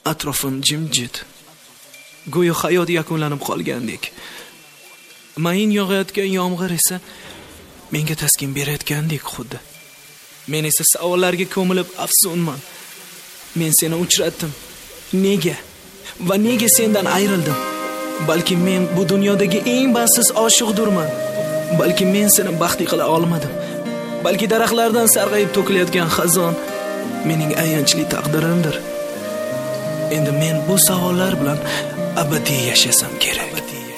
Atrofim jimjit. Go'yo hayot yakunlanib qolgandek. Mayin yog'ayotgan yomg'ir esa menga taskin berayotgandek xuddi. Men esa savollarga ko'milib afsunman. Men seni uchratdim. Nega? Va nega sendan ayrildim? Balki men bu dunyodagi eng baxtsiz oshiqdirman. Balki men seni baxtli qila olmadim. Balki daraxtlardan sarg'ayib to'kilayotgan xazon mening ayanchli taqdirimdir. Endi men bu savollar bilan abadiy yashasam kerak.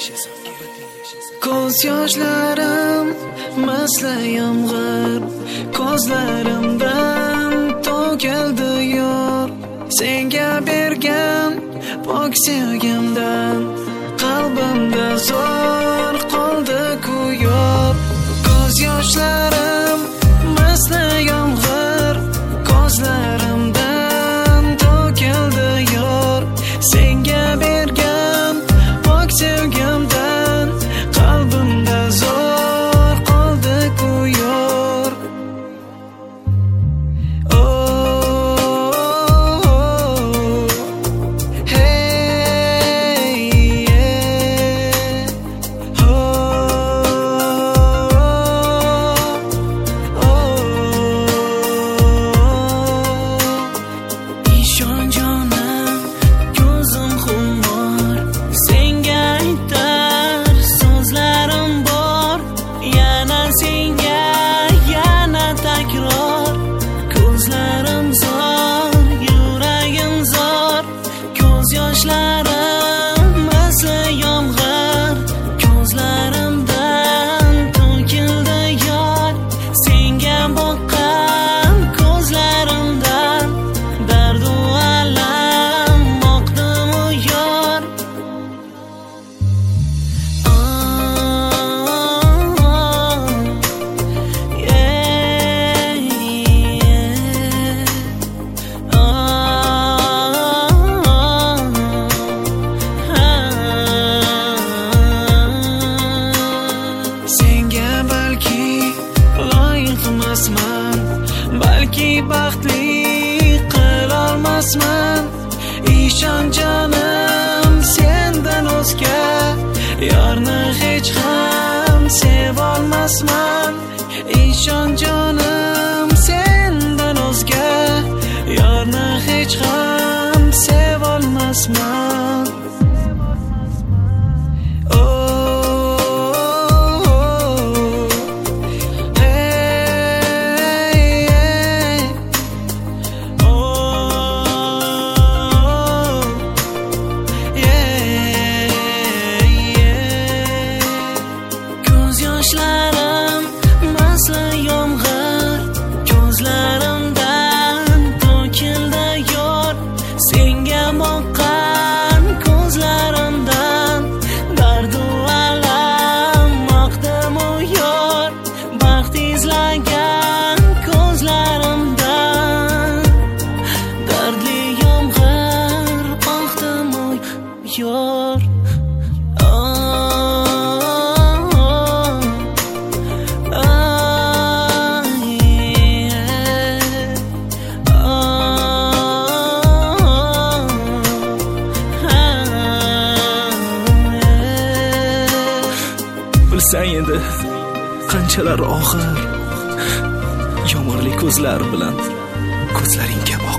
Ko'z yoshlarim masla yomg'ir, ko'zlarimdan to'kildi yor. Senga bergan pok sevgimdan qalbimda zo'r qoldi kuyib. Ko'z yoshlarim masla yomg'ir, ko'zlarimdan to'kildi yor. Senga bergan pok sevgimdan qalbimda zo'r qoldi kuyib. Balki baxtli qilolmasman. Ishon jonim, sendan o'zga yorni hech ham sevolmasman. Ishon jonim, sendan o'zga yorni hech ham sevolmasman. Bilsang edi qanchalar og'ir yomg'irli ko'zlar bilan ko'zlaringga